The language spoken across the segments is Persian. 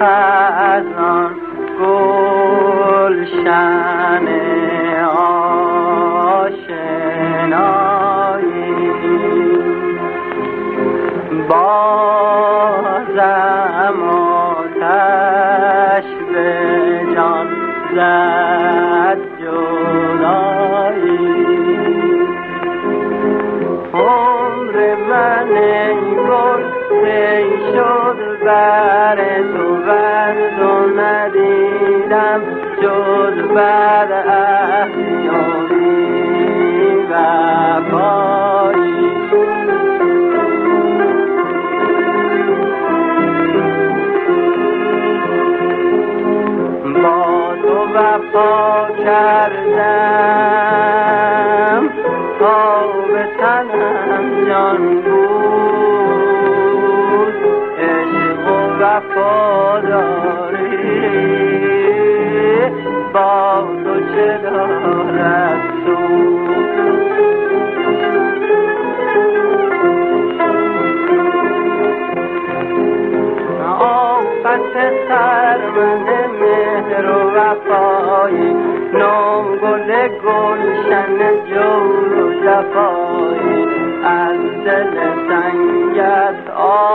خزان گلشن آشنایی بازم آتش به جان زد جدایی عمر من ای گل ای شد بر تو ورد و ندیدم جز بر احیایی و پایی با تو وفا کردم تا به تنم جان بود عشق و وفاداری با تو چه دارد سود آفت سرمند مهر و وفایی نام گل گلشن جور و جفایی از دل سنگت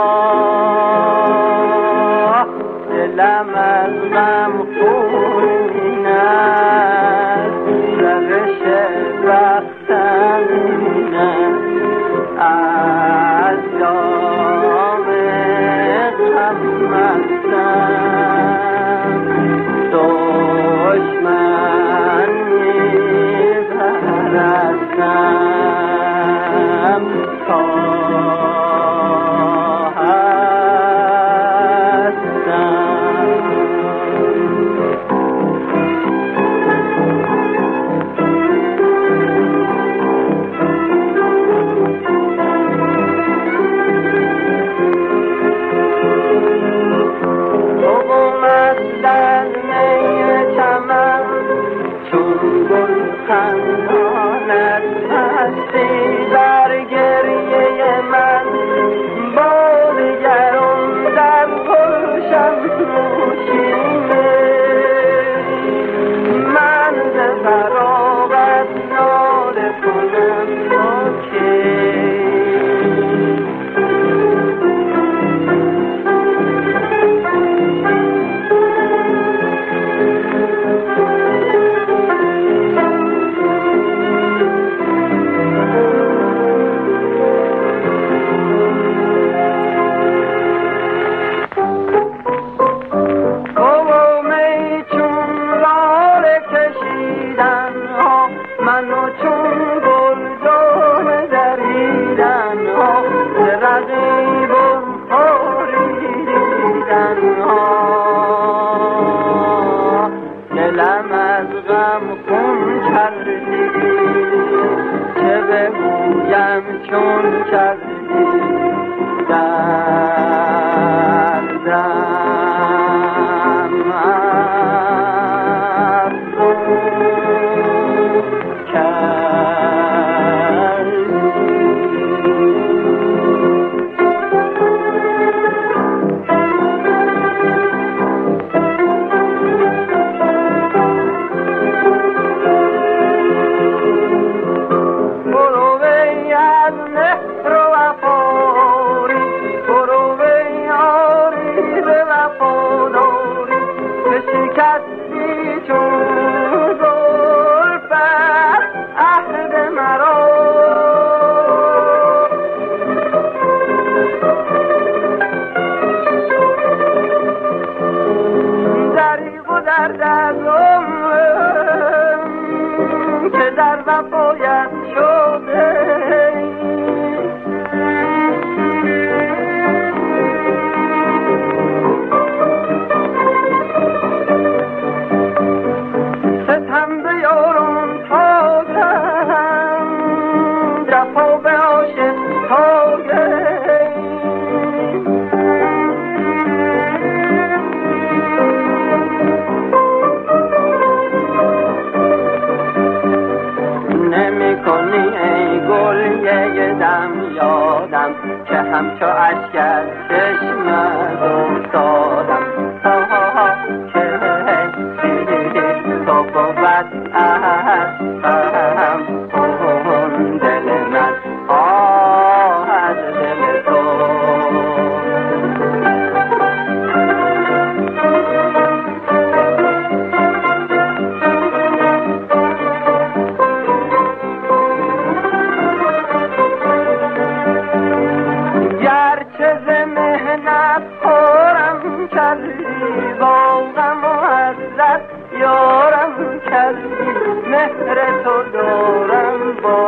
آه دلم از غم خونین است روش بختم این است از جام غم مستم دشمن می‌پرستم تا خندانت هستی بر گریه من بازگرم در گلشن نوشینه من ز فراغت ناله کنم با که منو چون گلدان دریدن ها ز رقیبم خوریدن ها دلم از غم خون کردی چه بگویم چون کردی دردم شکستی چون زلفت عهد مرا دریغ و درد از عمرم که در وفایت شده یادم که همچو اشک از چشمت افتادم کردی مهر تو دارم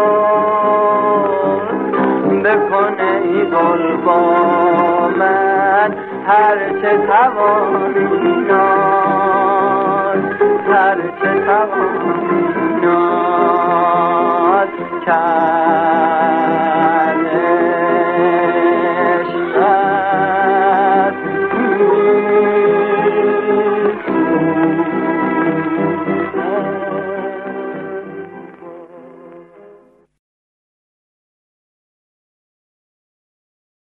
باز بکنه ای گل با من هرچه توانی ناز هرچه توانی ناز